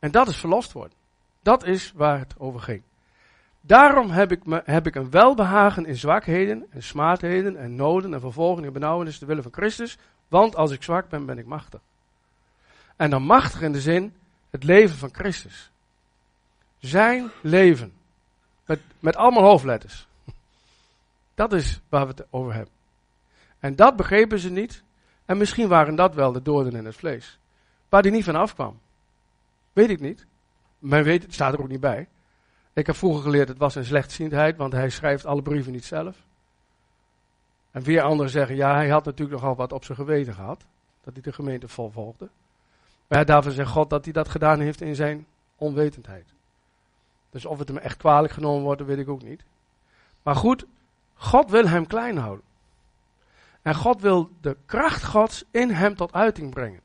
En dat is verlost worden. Dat is waar het over ging. Daarom heb ik een welbehagen in zwakheden en smaadheden en noden en vervolging en benauwenis te willen van Christus. Want als ik zwak ben, ben ik machtig. En dan machtig in de zin, het leven van Christus. Zijn leven. Met allemaal hoofdletters. Dat is waar we het over hebben. En dat begrepen ze niet. En misschien waren dat wel de doden in het vlees. Waar die niet van afkwam. Weet ik niet. Men weet het, staat er ook niet bij. Ik heb vroeger geleerd, het was een slechtziendheid, want hij schrijft alle brieven niet zelf. En weer anderen zeggen, ja, hij had natuurlijk nogal wat op zijn geweten gehad. Dat hij de gemeente volgde. Maar daarvan zegt God dat hij dat gedaan heeft in zijn onwetendheid. Dus of het hem echt kwalijk genomen wordt, dat weet ik ook niet. Maar goed, God wil hem klein houden. En God wil de kracht Gods in hem tot uiting brengen.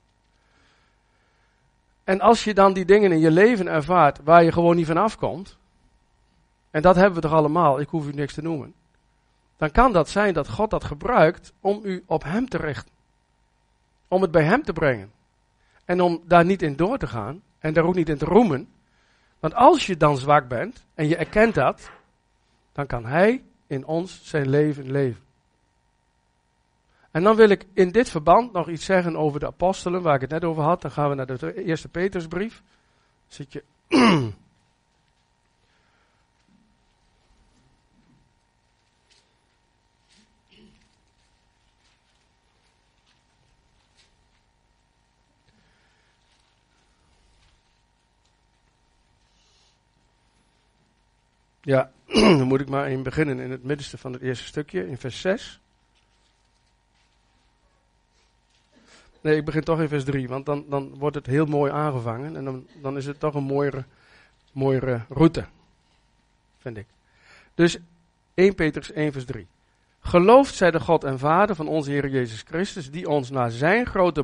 En als je dan die dingen in je leven ervaart waar je gewoon niet van afkomt, en dat hebben we toch allemaal, ik hoef u niks te noemen, dan kan dat zijn dat God dat gebruikt om u op hem te richten. Om het bij hem te brengen. En om daar niet in door te gaan en daar ook niet in te roemen. Want als je dan zwak bent en je erkent dat, dan kan hij in ons zijn leven leven. En dan wil ik in dit verband nog iets zeggen over de apostelen, waar ik het net over had. Dan gaan we naar de eerste Petrusbrief. Zit je... Ja, dan moet ik maar in beginnen in het middenste van het eerste stukje, in vers 6. Nee, ik begin toch in vers 3, want dan wordt het heel mooi aangevangen. En dan is het toch een mooiere route, vind ik. Dus 1 Petrus 1 vers 3. Geloofd zij de God en Vader van onze Heer Jezus Christus, die ons naar zijn grote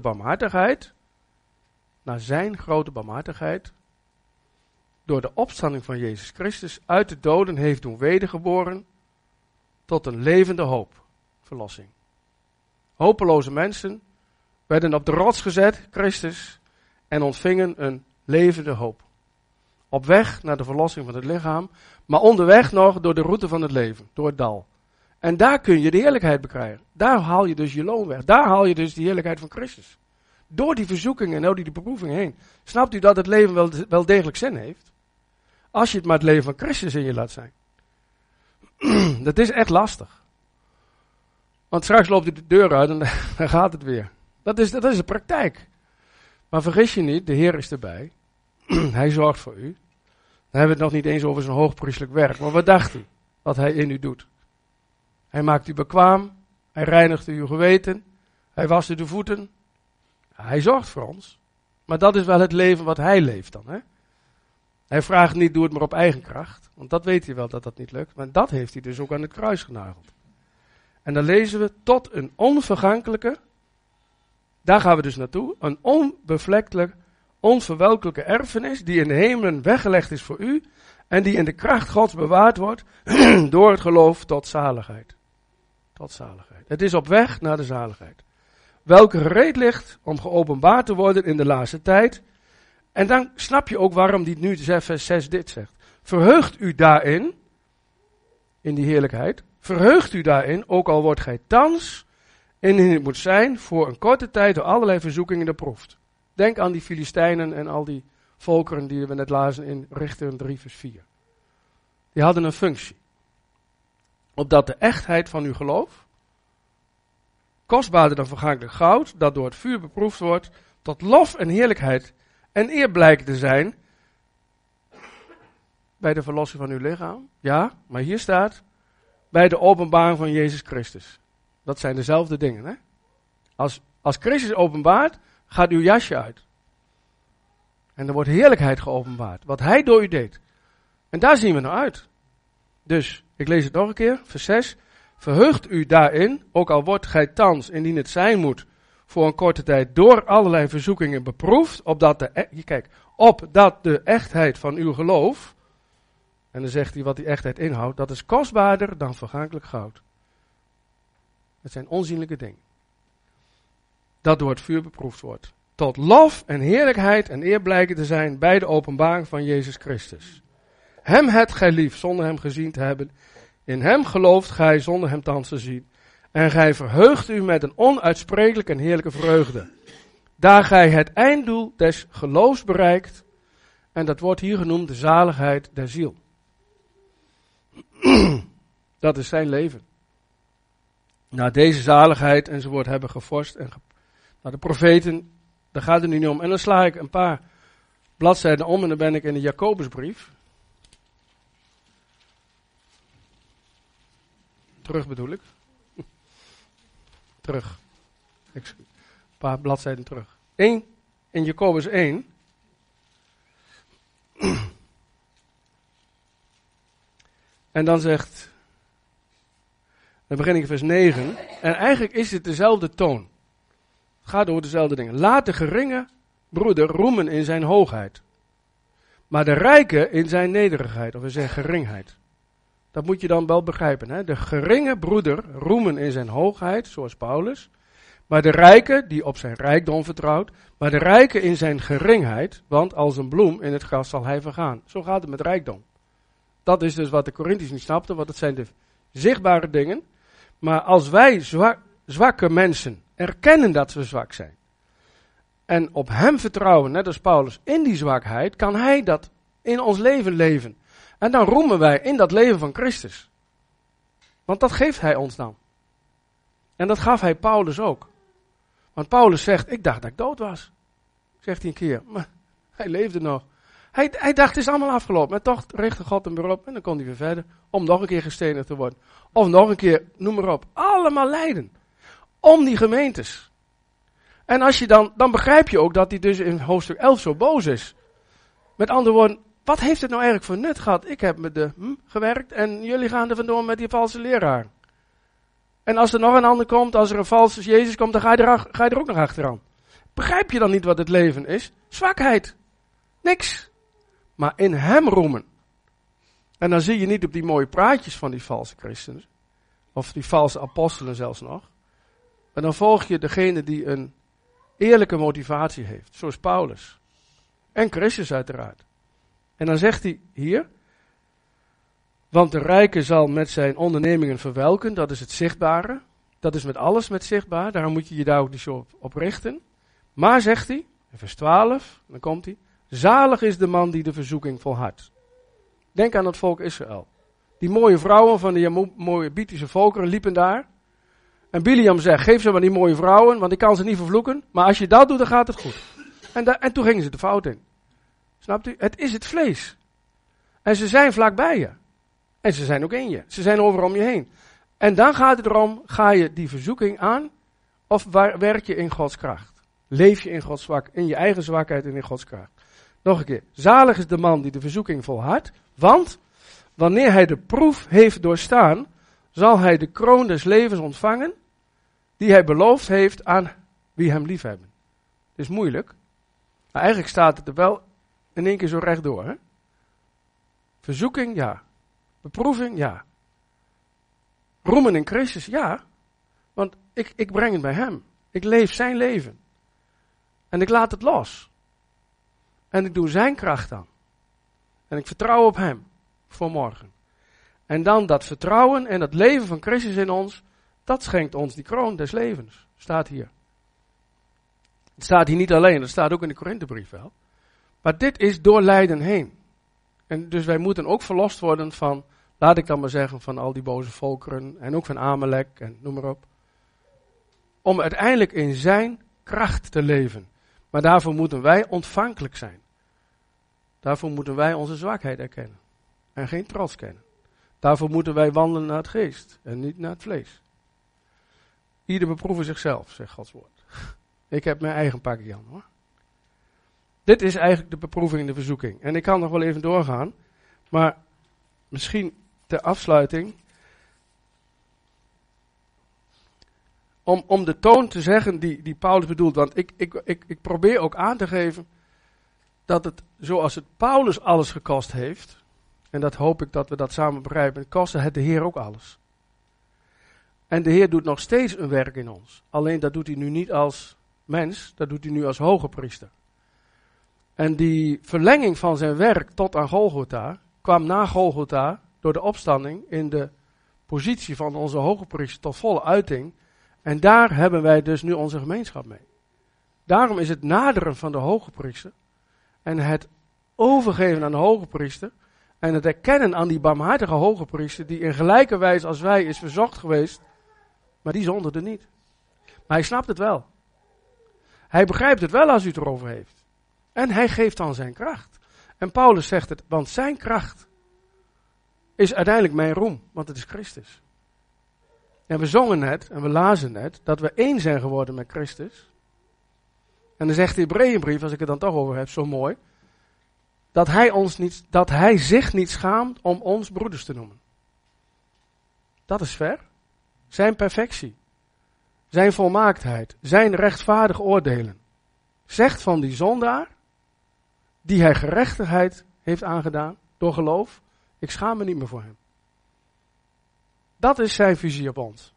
barmhartigheid, door de opstanding van Jezus Christus uit de doden heeft doen wedergeboren tot een levende hoop, verlossing. Hopeloze mensen werden op de rots gezet, Christus, en ontvingen een levende hoop. Op weg naar de verlossing van het lichaam, maar onderweg nog door de route van het leven, door het dal. En daar kun je de heerlijkheid bekrijgen. Daar haal je dus je loon weg. Daar haal je dus de heerlijkheid van Christus. Door die verzoekingen en door die beproeving heen. Snapt u dat het leven wel degelijk zin heeft? Als je het maar het leven van Christus in je laat zijn. Dat is echt lastig. Want straks loopt u de deur uit en dan gaat het weer. Dat is de praktijk. Maar vergis je niet, de Heer is erbij. Hij zorgt voor u. Dan hebben we het nog niet eens over zijn hoogpriestelijk werk. Maar wat dacht u? Wat hij in u doet. Hij maakt u bekwaam. Hij reinigt uw geweten. Hij wast u de voeten. Hij zorgt voor ons. Maar dat is wel het leven wat hij leeft dan. Hè? Hij vraagt niet, doe het maar op eigen kracht. Want dat weet hij wel dat dat niet lukt. Maar dat heeft hij dus ook aan het kruis genageld. En dan lezen we tot een onvergankelijke, daar gaan we dus naartoe, een onbevlektelijk, onverwelkelijke erfenis die in de hemelen weggelegd is voor u en die in de kracht Gods bewaard wordt door het geloof tot zaligheid. Tot zaligheid. Het is op weg naar de zaligheid. Welke gereed ligt om geopenbaard te worden in de laatste tijd. En dan snap je ook waarom die nu vers 6 dit zegt. Verheugt u daarin, in die heerlijkheid, verheugt u daarin, ook al wordt gij thans, indien het moet zijn, voor een korte tijd door allerlei verzoekingen beproefd. Denk aan die Filistijnen en al die volkeren die we net lazen in Richteren 3 vers 4. Die hadden een functie. Opdat de echtheid van uw geloof, kostbaarder dan vergankelijk goud, dat door het vuur beproefd wordt, tot lof en heerlijkheid en eer blijkt te zijn, bij de verlossing van uw lichaam. Ja, maar hier staat, bij de openbaring van Jezus Christus. Dat zijn dezelfde dingen, hè? Als Christus openbaart, gaat uw jasje uit. En er wordt heerlijkheid geopenbaard. Wat hij door u deed. En daar zien we naar uit. Dus, ik lees het nog een keer, vers 6. Verheugt u daarin, ook al wordt gij thans, indien het zijn moet, voor een korte tijd door allerlei verzoekingen beproefd, opdat de echtheid van uw geloof, en dan zegt hij wat die echtheid inhoudt, dat is kostbaarder dan vergankelijk goud. Het zijn onzienlijke dingen. Dat door het vuur beproefd wordt. tot lof en heerlijkheid en eer blijken te zijn bij de openbaring van Jezus Christus. Hem hebt gij lief, zonder hem gezien te hebben. In hem gelooft gij, zonder hem thans te zien. En gij verheugt u met een onuitsprekelijke en heerlijke vreugde. Daar gij het einddoel des geloofs bereikt. En dat wordt hier genoemd de zaligheid der ziel. Dat is zijn leven. Na deze zaligheid enzovoort hebben gevorst. En de profeten, daar gaat het nu niet om. En dan sla ik een paar bladzijden om en dan ben ik in de Jacobusbrief. Terug bedoel ik. Terug. Een paar bladzijden terug. In Jacobus 1. En dan begin ik in vers 9. En eigenlijk is het dezelfde toon. Het gaat over dezelfde dingen. Laat de geringe broeder roemen in zijn hoogheid. Maar de rijke in zijn nederigheid. Of in zijn geringheid. Dat moet je dan wel begrijpen. Hè? De geringe broeder roemen in zijn hoogheid, zoals Paulus. Maar de rijke, die op zijn rijkdom vertrouwt. Maar de rijke in zijn geringheid, want als een bloem in het gras zal hij vergaan. Zo gaat het met rijkdom. Dat is dus wat de Korintiërs niet snapten, want het zijn de zichtbare dingen. Maar als wij zwakke mensen erkennen dat we zwak zijn. En op hem vertrouwen, net als Paulus, in die zwakheid, kan hij dat in ons leven leven. En dan roemen wij in dat leven van Christus. Want dat geeft hij ons dan. En dat gaf hij Paulus ook. Want Paulus zegt, ik dacht dat ik dood was. Zegt hij een keer. Maar hij leefde nog. Hij dacht, het is allemaal afgelopen. Maar toch richtte God hem weer op. En dan kon hij weer verder. Om nog een keer gestenigd te worden. Of nog een keer, noem maar op. Allemaal lijden. Om die gemeentes. En als je dan begrijp je ook dat hij dus in hoofdstuk 11 zo boos is. Met andere woorden, wat heeft het nou eigenlijk voor nut gehad? Ik heb met de gewerkt en jullie gaan er vandoor met die valse leraar. En als er nog een ander komt, als er een valse Jezus komt, dan ga je er ook nog achteraan. Begrijp je dan niet wat het leven is? Zwakheid. Niks. Maar in hem roemen. En dan zie je niet op die mooie praatjes van die valse christenen. Of die valse apostelen zelfs nog. En dan volg je degene die een eerlijke motivatie heeft. Zoals Paulus. En Christus uiteraard. En dan zegt hij hier. Want de rijke zal met zijn ondernemingen verwelken. Dat is het zichtbare. Dat is met alles met zichtbaar. Daarom moet je je daar ook niet zo op richten. Maar zegt hij, in vers 12, dan komt hij. Zalig is de man die de verzoeking volhardt. Denk aan het volk Israël. Die mooie vrouwen van die mooie Moabitische volkeren liepen daar. En Biliam zegt, geef ze maar die mooie vrouwen, want ik kan ze niet vervloeken. Maar als je dat doet, dan gaat het goed. En toen gingen ze de fout in. Snapt u? Het is het vlees. En ze zijn vlakbij je. En ze zijn ook in je. Ze zijn overal om je heen. En dan gaat het erom, ga je die verzoeking aan? Of werk je in Gods kracht? Leef je in Gods zwak, in je eigen zwakheid en in Gods kracht? Nog een keer. Zalig is de man die de verzoeking volhardt. Want, wanneer hij de proef heeft doorstaan, zal hij de kroon des levens ontvangen, die hij beloofd heeft aan wie hem liefhebben. Het is moeilijk. Maar eigenlijk staat het er wel in één keer zo rechtdoor. Hè? Verzoeking, ja. Beproeving, ja. Roemen in Christus, ja. Want ik breng het bij hem. Ik leef zijn leven. En ik laat het los. En ik doe zijn kracht aan. En ik vertrouw op hem. Voor morgen. En dan dat vertrouwen en dat leven van Christus in ons. Dat schenkt ons die kroon des levens. Staat hier. Het staat hier niet alleen. Dat staat ook in de Korinthebrief wel. Maar dit is door lijden heen. En dus wij moeten ook verlost worden van, laat ik dan maar zeggen, van al die boze volkeren. En ook van Amalek en noem maar op. Om uiteindelijk in zijn kracht te leven. Maar daarvoor moeten wij ontvankelijk zijn. Daarvoor moeten wij onze zwakheid erkennen. En geen trots kennen. Daarvoor moeten wij wandelen naar het geest. En niet naar het vlees. Ieder beproeven zichzelf, zegt Gods woord. Ik heb mijn eigen pakje aan, hoor. Dit is eigenlijk de beproeving en de verzoeking. En ik kan nog wel even doorgaan. Maar misschien ter afsluiting. Om de toon te zeggen die Paulus bedoelt. Want ik probeer ook aan te geven dat het zoals het Paulus alles gekost heeft. En dat hoop ik dat we dat samen begrijpen. Kostte het de Heer ook alles. En de Heer doet nog steeds een werk in ons. Alleen dat doet hij nu niet als mens, dat doet hij nu als hoge priester. En die verlenging van zijn werk tot aan Golgotha kwam na Golgotha door de opstanding in de positie van onze hoge priester tot volle uiting. En daar hebben wij dus nu onze gemeenschap mee. Daarom is het naderen van de hoge priester en het overgeven aan de hoge priester en het erkennen aan die barmhartige hoge priester die in gelijke wijze als wij is verzocht geweest, maar die zonderde niet. Maar hij snapt het wel. Hij begrijpt het wel als u het erover heeft. En hij geeft dan zijn kracht. En Paulus zegt het, want zijn kracht is uiteindelijk mijn roem, want het is Christus. En we zongen net, en we lazen net, dat we één zijn geworden met Christus. En dan zegt de Hebreeënbrief, als ik het dan toch over heb, zo mooi, dat hij zich niet schaamt om ons broeders te noemen. Dat is ver. Zijn perfectie, zijn volmaaktheid, zijn rechtvaardig oordelen. Zegt van die zondaar, die hij gerechtigheid heeft aangedaan, door geloof, ik schaam me niet meer voor hem. Dat is zijn visie op ons.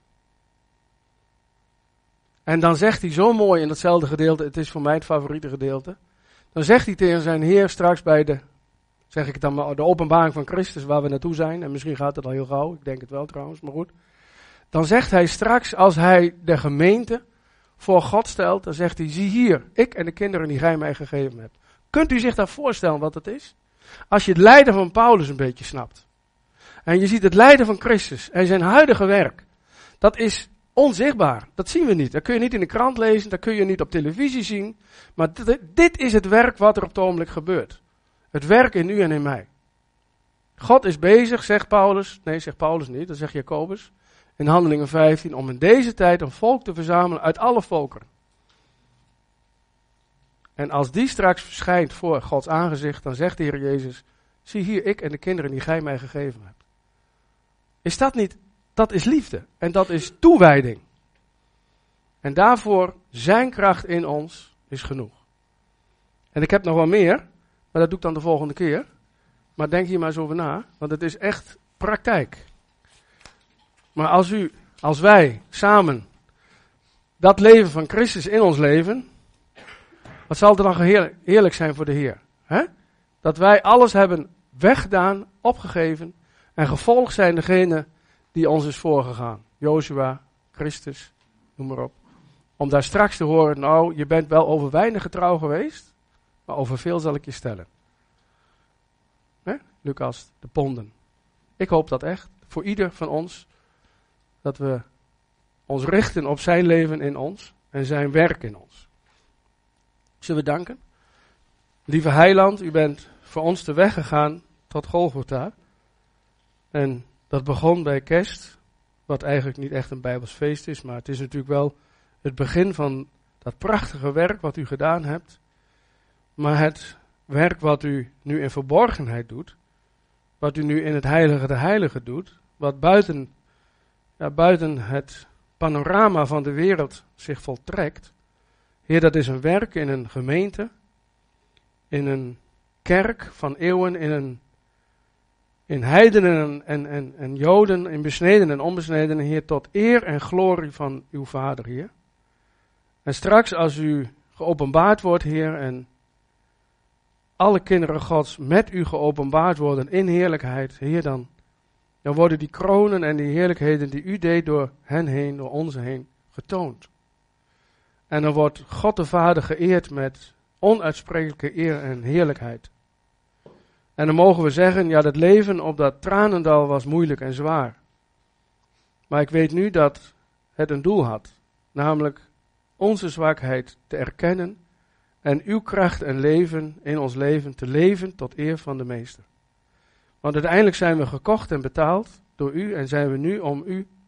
En dan zegt hij zo mooi in datzelfde gedeelte, het is voor mij het favoriete gedeelte. Dan zegt hij tegen zijn Heer straks bij de, zeg ik het dan maar, de openbaring van Christus waar we naartoe zijn. En misschien gaat het al heel gauw, ik denk het wel trouwens, maar goed. Dan zegt hij straks, als hij de gemeente voor God stelt, dan zegt hij, zie hier, ik en de kinderen die gij mij gegeven hebt. Kunt u zich daar voorstellen wat het is? Als je het lijden van Paulus een beetje snapt. En je ziet het lijden van Christus en zijn huidige werk. Dat is onzichtbaar. Dat zien we niet. Dat kun je niet in de krant lezen, dat kun je niet op televisie zien. Maar dit is het werk wat er op het ogenblik gebeurt. Het werk in u en in mij. God is bezig, zegt Paulus. Nee, zegt Paulus niet, dat zegt Jacobus. In Handelingen 15, om in deze tijd een volk te verzamelen uit alle volkeren. En als die straks verschijnt voor Gods aangezicht, dan zegt de Heer Jezus, zie hier ik en de kinderen die gij mij gegeven hebt. Is dat niet, dat is liefde en dat is toewijding. En daarvoor zijn kracht in ons is genoeg. En ik heb nog wel meer, maar dat doe ik dan de volgende keer. Maar denk hier maar eens over na, want het is echt praktijk. Maar als wij samen dat leven van Christus in ons leven, wat zal er dan heerlijk zijn voor de Heer. Hè? Dat wij alles hebben weggedaan, opgegeven en gevolgd zijn degene die ons is voorgegaan. Jozua, Christus, noem maar op. Om daar straks te horen, nou, je bent wel over weinig getrouw geweest, maar over veel zal ik je stellen. Hè? Lucas, de ponden. Ik hoop dat echt, voor ieder van ons, dat we ons richten op zijn leven in ons en zijn werk in ons. Zullen we danken? Lieve Heiland, u bent voor ons de weg gegaan tot Golgotha. En dat begon bij kerst, wat eigenlijk niet echt een Bijbels feest is, maar het is natuurlijk wel het begin van dat prachtige werk wat u gedaan hebt. Maar het werk wat u nu in verborgenheid doet, wat u nu in het heilige der heiligen doet, wat buiten het panorama van de wereld zich voltrekt. Heer, dat is een werk in een gemeente, in een kerk van eeuwen, in heidenen en joden, in besneden en onbesneden, Heer, tot eer en glorie van uw Vader, Heer. En straks als u geopenbaard wordt, Heer, en alle kinderen Gods met u geopenbaard worden in heerlijkheid, Heer, dan worden die kronen en die heerlijkheden die u deed door hen heen, door ons heen, getoond. En dan wordt God de Vader geëerd met onuitsprekelijke eer en heerlijkheid. En dan mogen we zeggen, ja, dat leven op dat tranendal was moeilijk en zwaar. Maar ik weet nu dat het een doel had, namelijk onze zwakheid te erkennen en uw kracht en leven in ons leven te leven tot eer van de Meester. Want uiteindelijk zijn we gekocht en betaald door u en zijn we nu om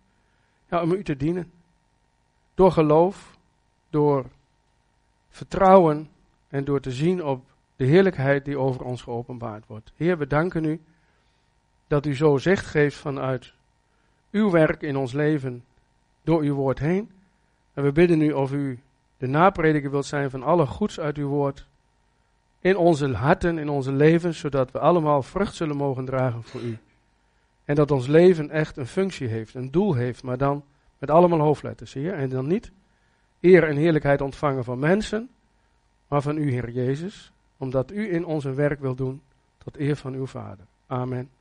u te dienen. Door geloof, door vertrouwen en door te zien op de heerlijkheid die over ons geopenbaard wordt. Heer, we danken u dat u zo zicht geeft vanuit uw werk in ons leven door uw woord heen. En we bidden u of u de naprediker wilt zijn van alle goeds uit uw woord in onze harten, in onze levens, zodat we allemaal vrucht zullen mogen dragen voor u. En dat ons leven echt een functie heeft, een doel heeft, maar dan met allemaal hoofdletters, Heer. En dan niet eer en heerlijkheid ontvangen van mensen, maar van u, Heer Jezus, omdat u in ons een werk wil doen tot eer van uw Vader. Amen.